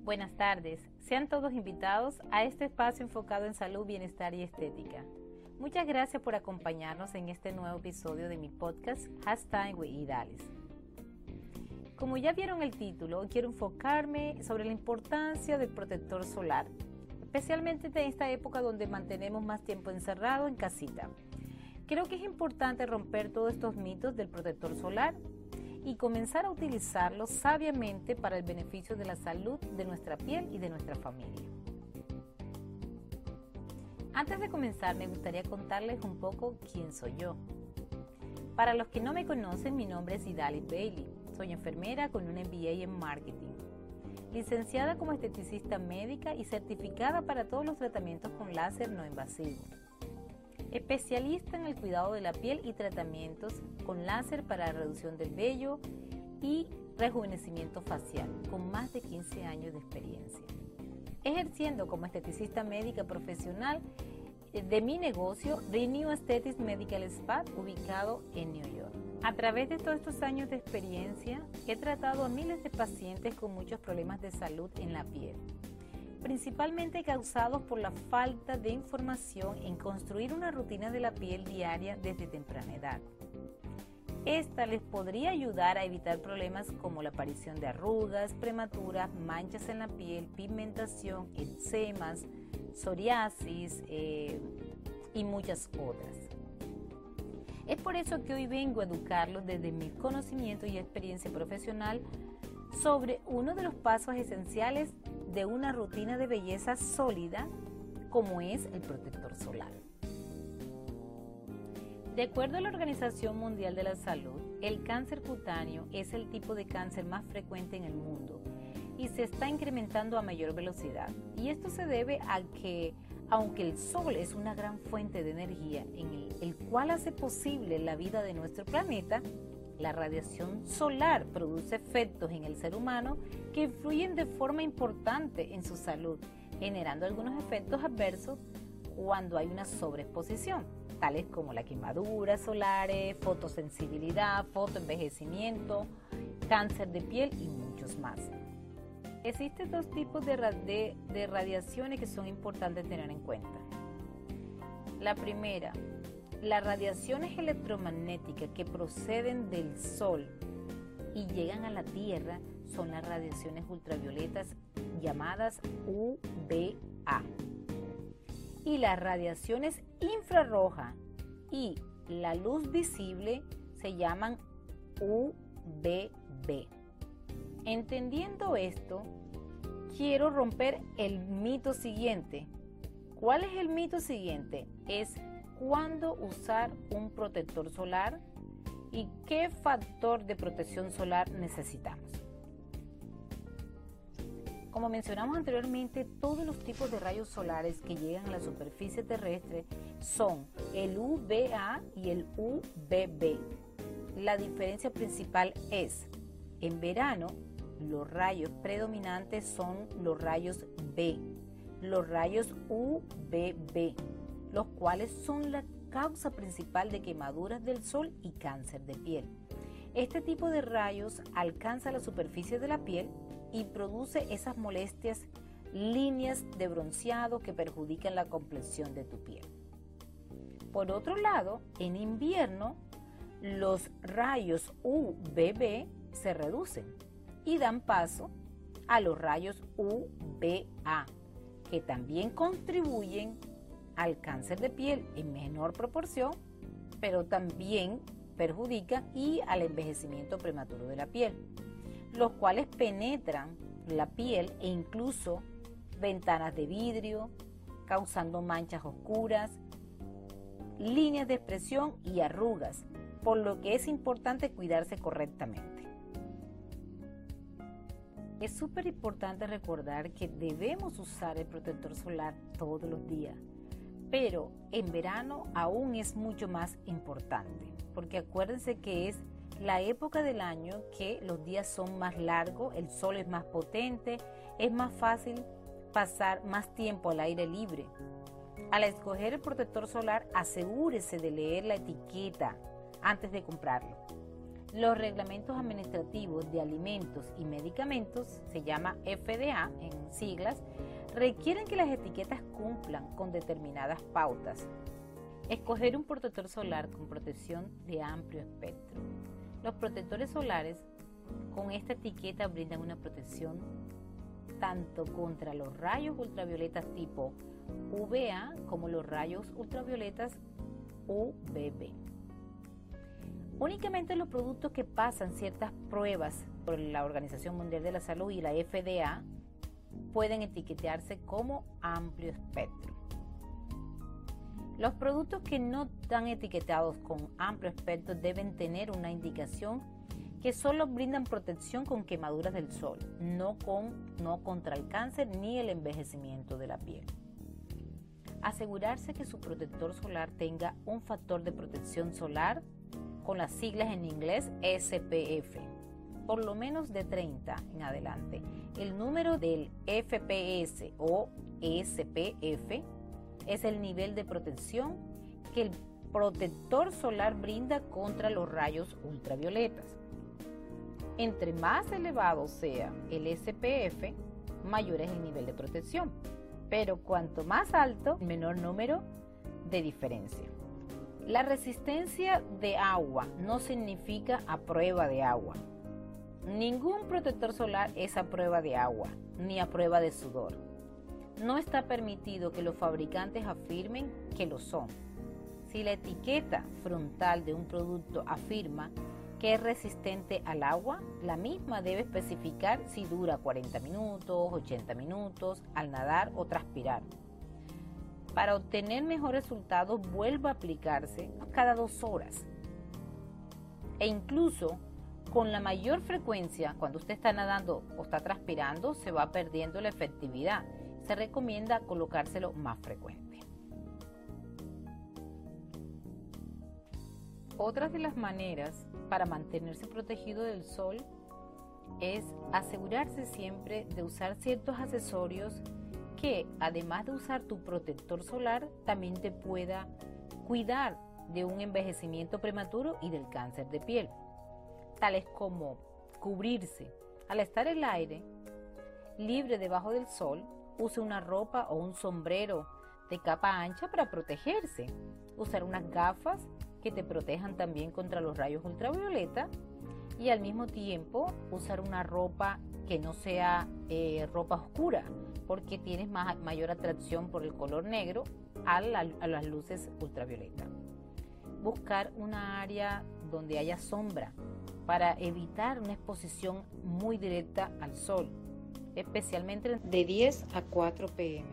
Buenas tardes, sean todos invitados a este espacio enfocado en salud, bienestar y estética. Muchas gracias por acompañarnos en este nuevo episodio de mi podcast Hashtag with Idalis. Como ya vieron el título, quiero enfocarme sobre la importancia del protector solar, especialmente en esta época donde mantenemos más tiempo encerrado en casita. Creo que es importante romper todos estos mitos del protector solar y comenzar a utilizarlo sabiamente para el beneficio de la salud de nuestra piel y de nuestra familia. Antes de comenzar, me gustaría contarles un poco quién soy yo. Para los que no me conocen, mi nombre es Idalis Bailey. Soy enfermera con un MBA en marketing, licenciada como esteticista médica y certificada para todos los tratamientos con láser no invasivo. Especialista en el cuidado de la piel y tratamientos con láser para la reducción del vello y rejuvenecimiento facial, con más de 15 años de experiencia. Ejerciendo como esteticista médica profesional de mi negocio Renew Aesthetics Medical Spa, ubicado en New York. A través de todos estos años de experiencia, he tratado a miles de pacientes con muchos problemas de salud en la piel, principalmente causados por la falta de información en construir una rutina de la piel diaria desde temprana edad. Esta les podría ayudar a evitar problemas como la aparición de arrugas prematuras, manchas en la piel, pigmentación, eczemas, psoriasis y muchas otras. Es por eso que hoy vengo a educarlos desde mi conocimiento y experiencia profesional sobre uno de los pasos esenciales de una rutina de belleza sólida, como es el protector solar. De acuerdo a la Organización Mundial de la Salud, el cáncer cutáneo es el tipo de cáncer más frecuente en el mundo y se está incrementando a mayor velocidad. Y esto se debe a que, aunque el sol es una gran fuente de energía en el cual hace posible la vida de nuestro planeta, la radiación solar produce efectos en el ser humano que influyen de forma importante en su salud, generando algunos efectos adversos cuando hay una sobreexposición, tales como la quemadura solares, fotosensibilidad, fotoenvejecimiento, cáncer de piel y muchos más. Existen dos tipos de radiaciones que son importantes tener en cuenta. La primera, las radiaciones electromagnéticas que proceden del Sol y llegan a la Tierra son las radiaciones ultravioletas llamadas UVA. Y las radiaciones infrarrojas y la luz visible se llaman UVB. Entendiendo esto, quiero romper el mito siguiente. ¿Cuál es el mito siguiente? Es cuándo usar un protector solar y qué factor de protección solar necesitamos. Como mencionamos anteriormente, todos los tipos de rayos solares que llegan a la superficie terrestre son el UVA y el UVB. La diferencia principal es, en verano, los rayos predominantes son los rayos B, los rayos UVB, los cuales son la causa principal de quemaduras del sol y cáncer de piel. Este tipo de rayos alcanza la superficie de la piel y produce esas molestias líneas de bronceado que perjudican la complexión de tu piel. Por otro lado, en invierno, los rayos UVB se reducen y dan paso a los rayos UVA, que también contribuyen al cáncer de piel en menor proporción, pero también perjudican y al envejecimiento prematuro de la piel, los cuales penetran la piel e incluso ventanas de vidrio, causando manchas oscuras, líneas de expresión y arrugas, por lo que es importante cuidarse correctamente. Es súper importante recordar que debemos usar el protector solar todos los días, pero en verano aún es mucho más importante, porque acuérdense que es la época del año que los días son más largos, el sol es más potente, es más fácil pasar más tiempo al aire libre. Al escoger el protector solar, asegúrese de leer la etiqueta antes de comprarlo. Los reglamentos administrativos de alimentos y medicamentos, se llama FDA en siglas, requieren que las etiquetas cumplan con determinadas pautas. Escoger un protector solar con protección de amplio espectro. Los protectores solares con esta etiqueta brindan una protección tanto contra los rayos ultravioletas tipo UVA como los rayos ultravioletas UVB. Únicamente los productos que pasan ciertas pruebas por la Organización Mundial de la Salud y la FDA pueden etiquetarse como amplio espectro. Los productos que no están etiquetados con amplio espectro deben tener una indicación que solo brindan protección con quemaduras del sol, no contra el cáncer ni el envejecimiento de la piel. Asegurarse que su protector solar tenga un factor de protección solar con las siglas en inglés SPF, por lo menos de 30 en adelante. El número del FPS o SPF es el nivel de protección que el protector solar brinda contra los rayos ultravioletas. Entre más elevado sea el SPF, mayor es el nivel de protección, pero cuanto más alto, menor número de diferencia. La resistencia de agua no significa a prueba de agua. Ningún protector solar es a prueba de agua, ni a prueba de sudor. No está permitido que los fabricantes afirmen que lo son. Si la etiqueta frontal de un producto afirma que es resistente al agua, la misma debe especificar si dura 40 minutos, 80 minutos al nadar o transpirar. Para obtener mejores resultados, vuelva a aplicarse cada 2 horas. E incluso con la mayor frecuencia, cuando usted está nadando o está transpirando, se va perdiendo la efectividad. Se recomienda colocárselo más frecuente. Otra de las maneras para mantenerse protegido del sol es asegurarse siempre de usar ciertos accesorios que, además de usar tu protector solar, también te pueda cuidar de un envejecimiento prematuro y del cáncer de piel, tales como cubrirse. Al estar el aire libre debajo del sol, use una ropa o un sombrero de capa ancha para protegerse. Usar unas gafas que te protejan también contra los rayos ultravioleta y al mismo tiempo usar una ropa que no sea ropa oscura, porque tienes mayor atracción por el color negro a las luces ultravioleta. Buscar una área donde haya sombra para evitar una exposición muy directa al sol, especialmente de 10 a 4 p.m.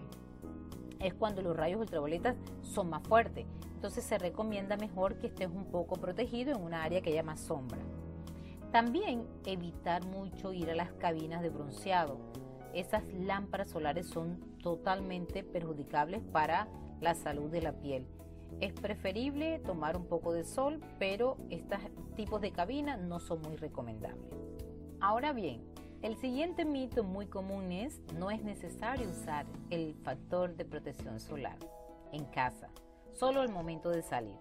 Es cuando los rayos ultravioletas son más fuertes, entonces se recomienda mejor que estés un poco protegido en una área que haya más sombra. También evitar mucho ir a las cabinas de bronceado. Esas lámparas solares son totalmente perjudicables para la salud de la piel. Es preferible tomar un poco de sol, pero estos tipos de cabinas no son muy recomendables. Ahora bien, el siguiente mito muy común es: no es necesario usar el factor de protección solar en casa, solo al momento de salir.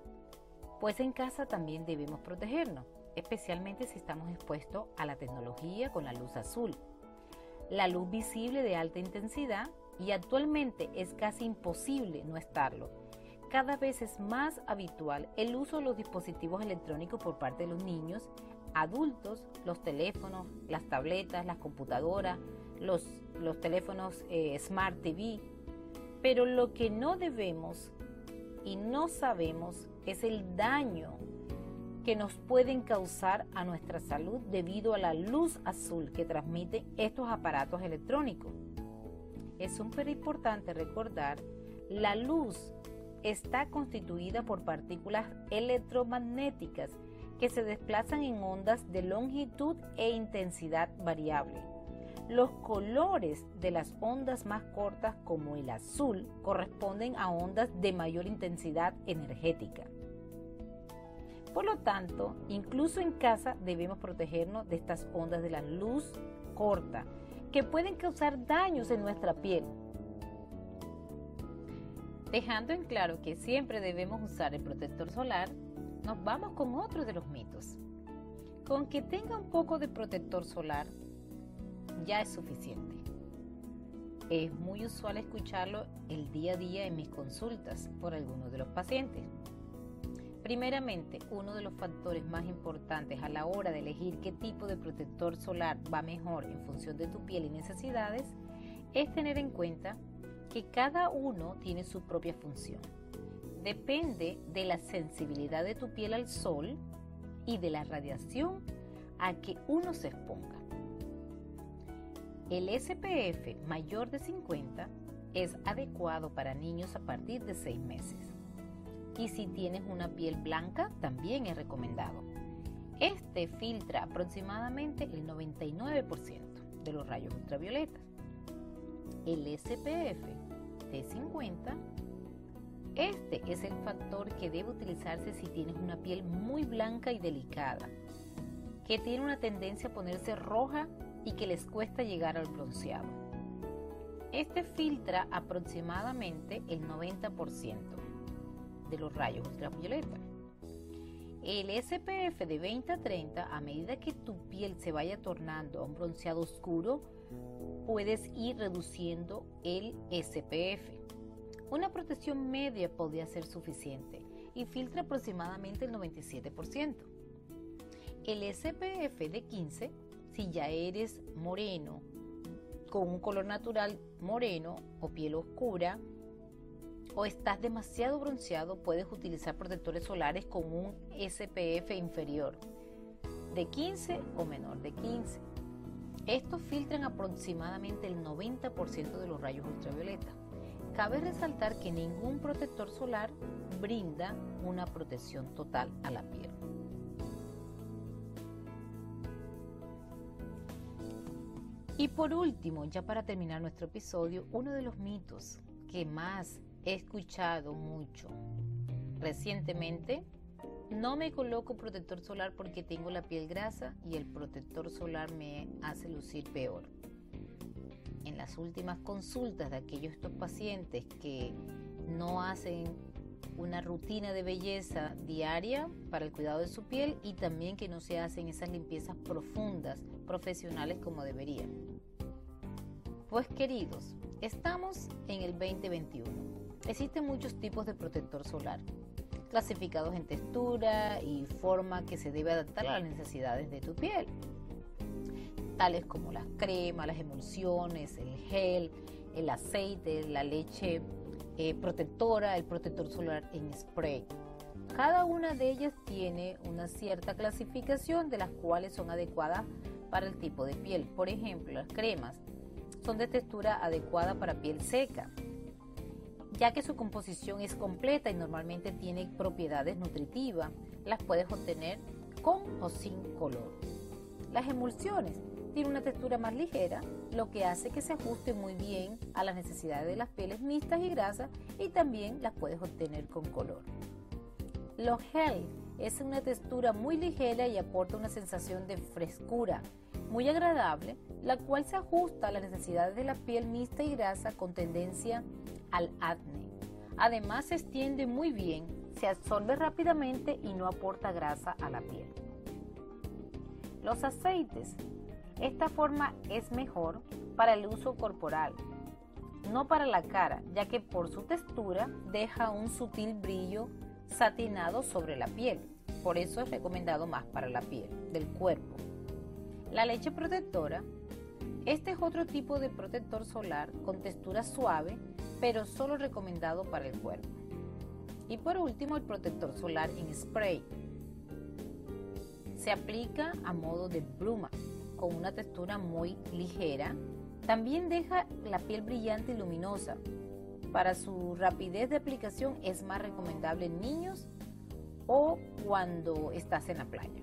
Pues en casa también debemos protegernos, especialmente si estamos expuestos a la tecnología con la luz azul, la luz visible de alta intensidad, y actualmente es casi imposible no estarlo. Cada vez es más habitual el uso de los dispositivos electrónicos por parte de los niños, adultos, los teléfonos, las tabletas, las computadoras, los teléfonos Smart TV. Pero lo que no debemos y no sabemos es el daño que nos pueden causar a nuestra salud debido a la luz azul que transmiten estos aparatos electrónicos. Es súper importante recordar, la luz está constituida por partículas electromagnéticas que se desplazan en ondas de longitud e intensidad variable. Los colores de las ondas más cortas, como el azul, corresponden a ondas de mayor intensidad energética. Por lo tanto, incluso en casa debemos protegernos de estas ondas de la luz corta, que pueden causar daños en nuestra piel. Dejando en claro que siempre debemos usar el protector solar, nos vamos con otro de los mitos. Con que tenga un poco de protector solar ya es suficiente. Es muy usual escucharlo el día a día en mis consultas por algunos de los pacientes. Primeramente, uno de los factores más importantes a la hora de elegir qué tipo de protector solar va mejor en función de tu piel y necesidades es tener en cuenta que cada uno tiene su propia función. Depende de la sensibilidad de tu piel al sol y de la radiación a que uno se exponga. El SPF mayor de 50 es adecuado para niños a partir de 6 meses. Y si tienes una piel blanca, también es recomendado. Este filtra aproximadamente el 99% de los rayos ultravioletas. El SPF de 50, este es el factor que debe utilizarse si tienes una piel muy blanca y delicada, que tiene una tendencia a ponerse roja y que les cuesta llegar al bronceado. Este filtra aproximadamente el 90% de los rayos ultravioleta. El SPF de 20 a 30, a medida que tu piel se vaya tornando a un bronceado oscuro, puedes ir reduciendo el SPF. Una protección media podría ser suficiente y filtra aproximadamente el 97%. El SPF de 15, si ya eres moreno, con un color natural moreno o piel oscura, o estás demasiado bronceado, puedes utilizar protectores solares con un SPF inferior, de 15 o menor de 15. Estos filtran aproximadamente el 90% de los rayos ultravioleta. Cabe resaltar que ningún protector solar brinda una protección total a la piel. Y por último, ya para terminar nuestro episodio, uno de los mitos que más he escuchado mucho recientemente: no me coloco protector solar porque tengo la piel grasa y el protector solar me hace lucir peor. En las últimas consultas de estos pacientes que no hacen una rutina de belleza diaria para el cuidado de su piel y también que no se hacen esas limpiezas profundas, profesionales como deberían. Pues queridos, estamos en el 2021. Existen muchos tipos de protector solar, clasificados en textura y forma que se debe adaptar a las necesidades de tu piel, tales como las cremas, las emulsiones, el gel, el aceite, la leche protectora, el protector solar en spray. Cada una de ellas tiene una cierta clasificación de las cuales son adecuadas para el tipo de piel. Por ejemplo, las cremas son de textura adecuada para piel seca, ya que su composición es completa y normalmente tiene propiedades nutritivas. Las puedes obtener con o sin color. Las emulsiones tienen una textura más ligera, lo que hace que se ajuste muy bien a las necesidades de las pieles mixtas y grasas, y también las puedes obtener con color. Los gel es una textura muy ligera y aporta una sensación de frescura muy agradable, la cual se ajusta a las necesidades de la piel mixta y grasa con tendencia al acné. Además, se extiende muy bien, se absorbe rápidamente y no aporta grasa a la piel. Los aceites. Esta forma es mejor para el uso corporal, no para la cara, ya que por su textura deja un sutil brillo satinado sobre la piel. Por eso es recomendado más para la piel del cuerpo. La leche protectora. Este es otro tipo de protector solar con textura suave, pero solo recomendado para el cuerpo. Y por último, el protector solar en spray. Se aplica a modo de bruma, con una textura muy ligera. También deja la piel brillante y luminosa. Para su rapidez de aplicación es más recomendable en niños o cuando estás en la playa.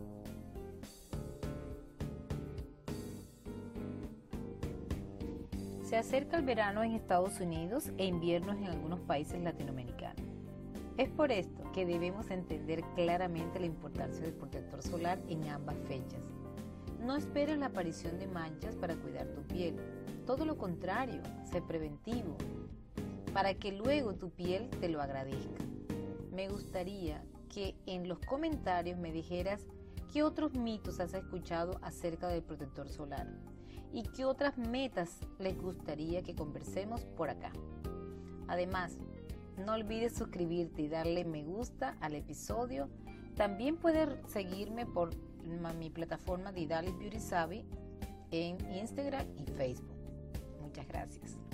Se acerca el verano en Estados Unidos e invierno en algunos países latinoamericanos. Es por esto que debemos entender claramente la importancia del protector solar en ambas fechas. No esperes la aparición de manchas para cuidar tu piel. Todo lo contrario, sé preventivo, para que luego tu piel te lo agradezca. Me gustaría que en los comentarios me dijeras ¿Qué otros mitos has escuchado acerca del protector solar? ¿Y qué otras metas les gustaría que conversemos por acá? Además, no olvides suscribirte y darle me gusta al episodio. También puedes seguirme por mi plataforma de Idalis Beauty Savvy en Instagram y Facebook. Muchas gracias.